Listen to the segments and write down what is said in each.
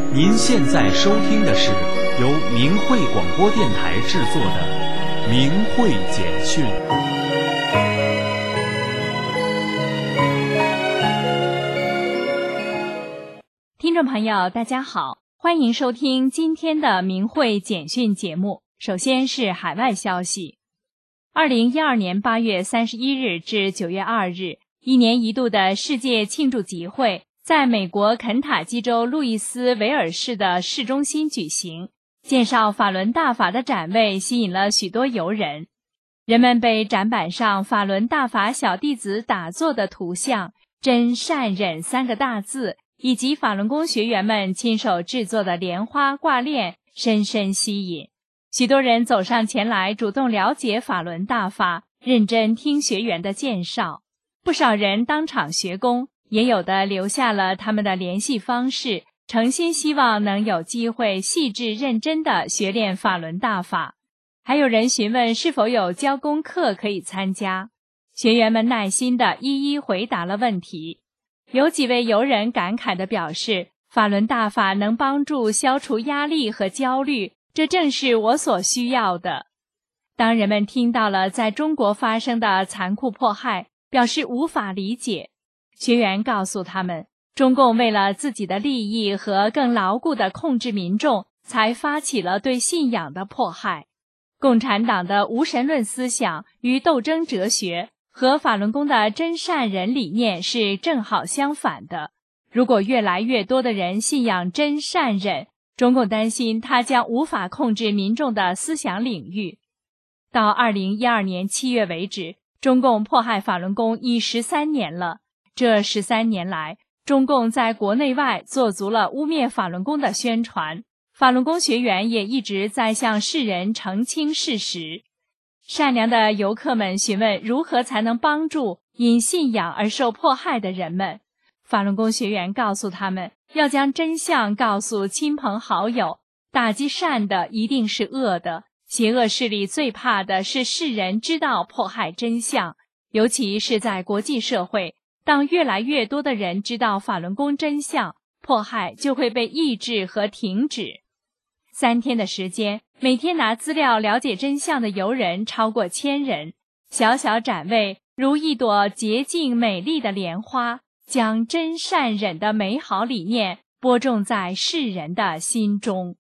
您现在收听的是由明慧广播电台制作的《明慧简讯》。 听众朋友，大家好，欢迎收听今天的明慧简讯节目。首先是海外消息。2012年8月31日至9月2日，一年一度的世界庆祝集会在美国肯塔基州路易斯维尔市的市中心举行，介绍法轮大法的展位吸引了许多游人。人们被展板上法轮大法小弟子打坐的图像、真善忍3个大字以及法轮功学员们亲手制作的莲花挂链深深吸引。许多人走上前来主动了解法轮大法，认真听学员的介绍。不少人当场学功，也有的留下了他们的联系方式，诚心希望能有机会细致认真地学练法轮大法。还有人询问是否有教功课可以参加，学员们耐心地一一回答了问题。有几位游人感慨地表示，法轮大法能帮助消除压力和焦虑，这正是我所需要的。当人们听到了在中国发生的残酷迫害，表示无法理解。学员告诉他们，中共为了自己的利益和更牢固地控制民众，才发起了对信仰的迫害。共产党的无神论思想与斗争哲学和法轮功的真善忍理念是正好相反的。如果越来越多的人信仰真善忍，中共担心它将无法控制民众的思想领域。到2012年7月为止，中共迫害法轮功已13年了。这13年来，中共在国内外做足了污蔑法轮功的宣传，法轮功学员也一直在向世人澄清事实。善良的游客们询问如何才能帮助因信仰而受迫害的人们。法轮功学员告诉他们，要将真相告诉亲朋好友，打击善的一定是恶的，邪恶势力最怕的是世人知道迫害真相，尤其是在国际社会，当越来越多的人知道法轮功真相，迫害就会被抑制和停止。3天的时间，每天拿资料了解真相的游人超过1000人，小小展位如一朵洁净美丽的莲花，将真善忍的美好理念播种在世人的心中。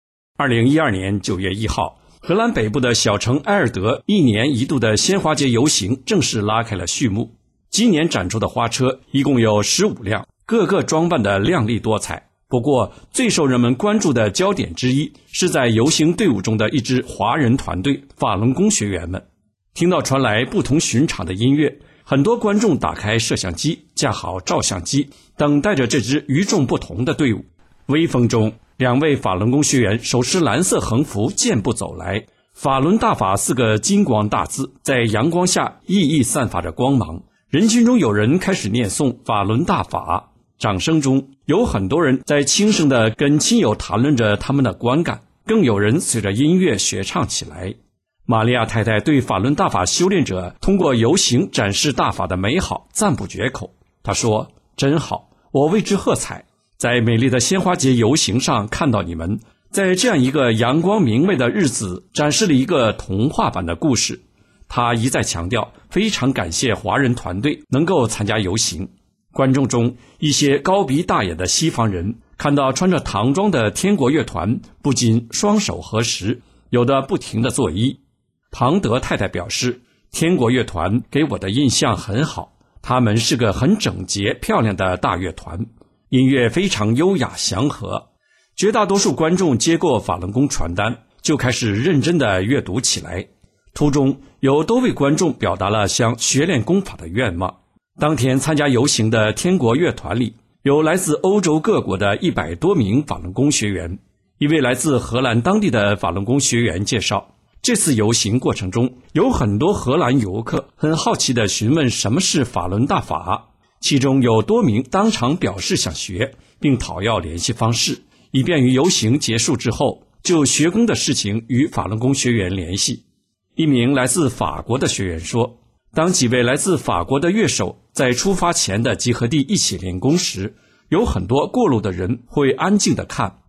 2012年9月1号，荷兰北部的小城埃尔德一年一度的鲜花节游行正式拉开了序幕。今年展出的花车一共有15辆，个个装扮得亮丽多彩。不过，最受人们关注的焦点之一是在游行队伍中的一支华人团队法轮功学员们。听到传来不同寻常的音乐，很多观众打开摄像机，架好照相机，等待着这支与众不同的队伍。微风中，2位法轮功学员手持蓝色横幅健步走来，法轮大法4个金光大字在阳光下熠熠散发着光芒。人群中有人开始念诵法轮大法，掌声中有很多人在轻声地跟亲友谈论着他们的观感，更有人随着音乐学唱起来。玛利亚太太对法轮大法修炼者通过游行展示大法的美好赞不绝口。她说，真好，我为之喝彩，在美丽的鲜花节游行上看到你们，在这样一个阳光明媚的日子展示了一个童话般的故事。他一再强调，非常感谢华人团队能够参加游行。观众中一些高鼻大眼的西方人看到穿着唐装的天国乐团，不禁双手合十，有的不停地作揖。庞德太太表示，天国乐团给我的印象很好，他们是个很整洁漂亮的大乐团，音乐非常优雅祥和。绝大多数观众接过法轮功传单，就开始认真地阅读起来。途中有多位观众表达了想学练功法的愿望。当天参加游行的天国乐团里，有来自欧洲各国的100多名法轮功学员。一位来自荷兰当地的法轮功学员介绍，这次游行过程中，有很多荷兰游客很好奇地询问什么是法轮大法，其中有多名当场表示想学，并讨要联系方式，以便于游行结束之后就学功的事情与法轮功学员联系。一名来自法国的学员说，当几位来自法国的乐手在出发前的集合地一起练功时，有很多过路的人会安静地看，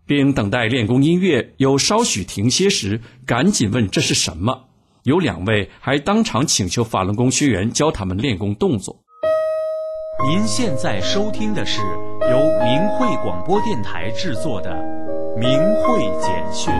并等待练功音乐有稍许停歇时，赶紧问这是什么。有2位还当场请求法轮功学员教他们练功动作。 您现在收听的是由明慧广播电台制作的《明慧简讯》。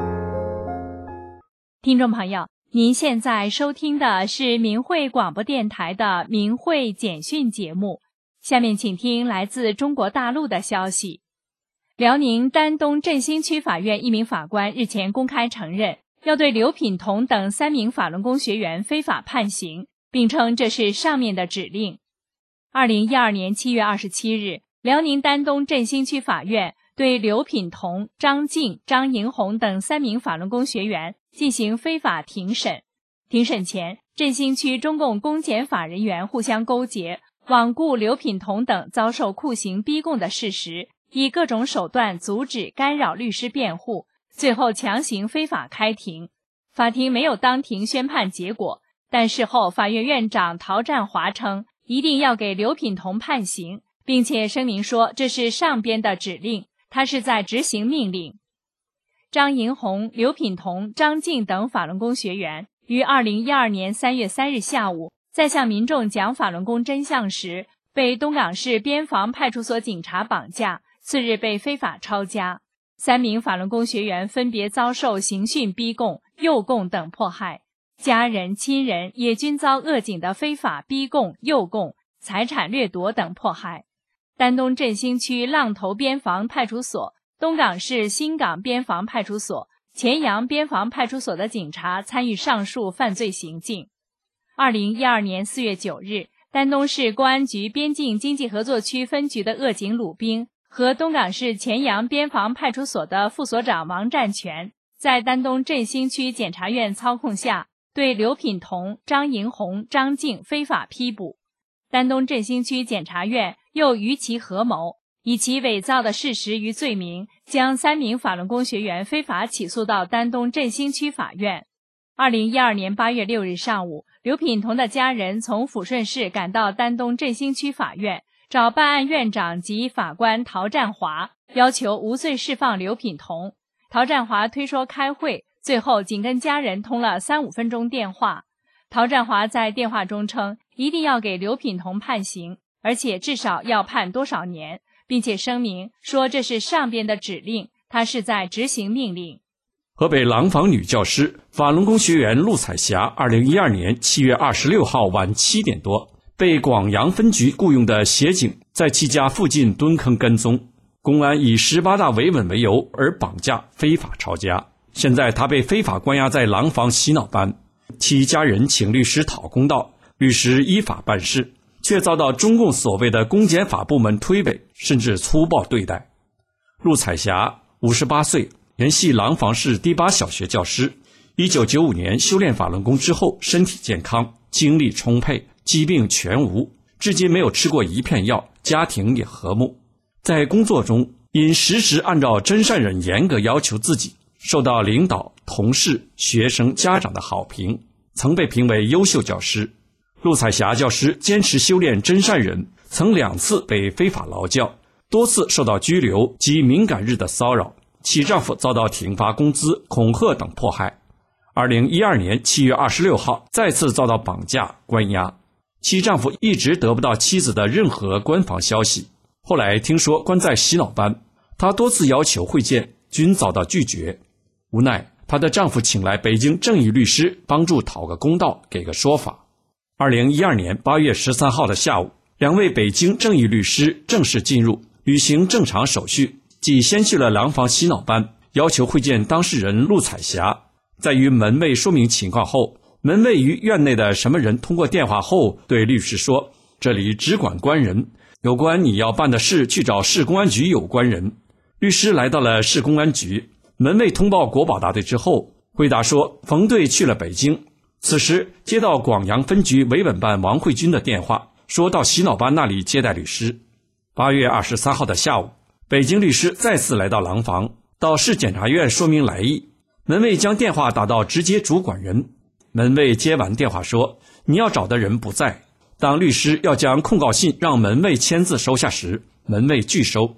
听众朋友，您现在收听的是明慧广播电台的《明慧简讯》节目。下面请听来自中国大陆的消息。辽宁丹东振兴区法院一名法官日前公开承认，要对刘品彤等3名法轮功学员非法判刑，并称这是上面的指令。2012年7月27日，辽宁丹东振兴区法院对刘品彤、张静、张银红等3名法轮功学员进行非法庭审。庭审前，振兴区中共公检法人员互相勾结，罔顾刘品彤等遭受酷刑逼供的事实，以各种手段阻止干扰律师辩护，最后强行非法开庭。法庭没有当庭宣判结果，但事后法院院长陶占华称一定要给刘品彤判刑，并且声明说这是上边的指令，他是在执行命令。张银红、刘品彤、张静等法轮功学员于2012年3月3日下午在向民众讲法轮功真相时，被东港市边防派出所警察绑架，次日被非法抄家。3名法轮功学员分别遭受刑讯逼供、诱供等迫害，家人、亲人也均遭恶警的非法逼供、诱供、财产掠夺等迫害。丹东振兴区浪头边防派出所、东港市新港边防派出所、乾阳边防派出所的警察参与上述犯罪行径。2012年4月9日，丹东市公安局边境经济合作区分局的恶警鲁兵和东港市乾阳边防派出所的副所长王占全，在丹东振兴区检察院操控下，对刘品彤、张银红、张静非法批捕。丹东振兴区检察院又于其合谋，以其伪造的事实与罪名，将3名法轮功学员非法起诉到丹东振兴区法院。2012年8月6日上午，刘品彤的家人从抚顺市赶到丹东振兴区法院，找办案院长及法官陶占华，要求无罪释放刘品彤。陶占华推说开会，最后仅跟家人通了3-5分钟电话。陶占华在电话中称，一定要给刘品彤判刑，而且至少要判多少年，并且声明说这是上边的指令，他是在执行命令。 河北廊坊女教师、法轮功学员陆彩霞2012年7月26号晚7点多，被广阳分局雇佣的协警在其家附近蹲坑跟踪，公安以18大维稳为由而绑架非法抄家。现在她被非法关押在廊坊洗脑班，其家人请律师讨公道，律师依法办事，却遭到中共所谓的公检法部门推诿，甚至粗暴对待。陆彩霞58岁，原系廊坊市第8小学教师，1995年修炼法轮功之后身体健康，精力充沛，疾病全无，至今没有吃过1片药，家庭也和睦。在工作中因时时按照真善忍严格要求自己，受到领导、同事、学生、家长的好评，曾被评为优秀教师。陆彩霞教师坚持修炼真善忍，曾2次被非法劳教，多次受到拘留及敏感日的骚扰，其丈夫遭到停发工资、恐吓等迫害。2012年7月26号再次遭到绑架关押，其丈夫一直得不到妻子的任何官方消息。后来听说关在洗脑班，她多次要求会见，均遭到拒绝。无奈她的丈夫请来北京正义律师帮助讨个公道，给个说法。2012年8月13号的下午，2位北京正义律师正式进入，履行正常手续，即先去了廊坊洗脑班，要求会见当事人陆彩霞。在与门卫说明情况后，门卫与院内的什么人通过电话后对律师说，这里只管关人，有关你要办的事去找市公安局有关人。律师来到了市公安局，门卫通报国保大队之后，回答说冯队去了北京。此时接到广阳分局维稳办王慧君的电话，说到洗脑班那里接待律师。8月23号的下午，北京律师再次来到廊坊，到市检察院说明来意。门卫将电话打到直接主管人，门卫接完电话说，你要找的人不在。当律师要将控告信让门卫签字收下时，门卫拒收。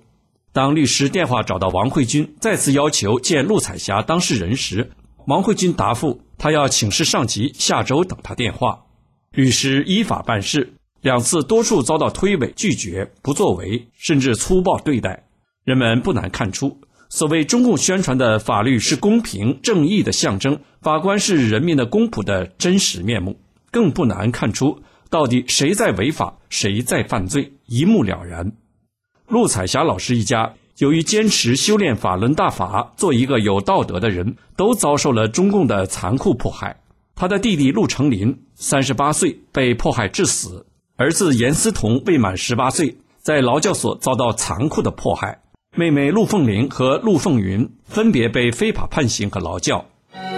当律师电话找到王慧君，再次要求见陆彩霞当事人时，王慧君答复他要请示上级，下周等他电话。律师依法办事，2次多数遭到推诿拒绝、不作为，甚至粗暴对待。人们不难看出，所谓中共宣传的法律是公平正义的象征，法官是人民的公仆的真实面目，更不难看出到底谁在违法，谁在犯罪，一目了然。陆彩霞老师一家由于坚持修炼法轮大法，做一个有道德的人，都遭受了中共的残酷迫害。他的弟弟陆成林38岁被迫害致死，儿子严思彤未满18岁，在劳教所遭到残酷的迫害。妹妹陆凤玲和陆凤云分别被非法判刑和劳教。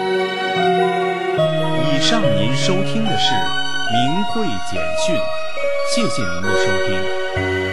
以上您收听的是明慧简讯，谢谢您的收听。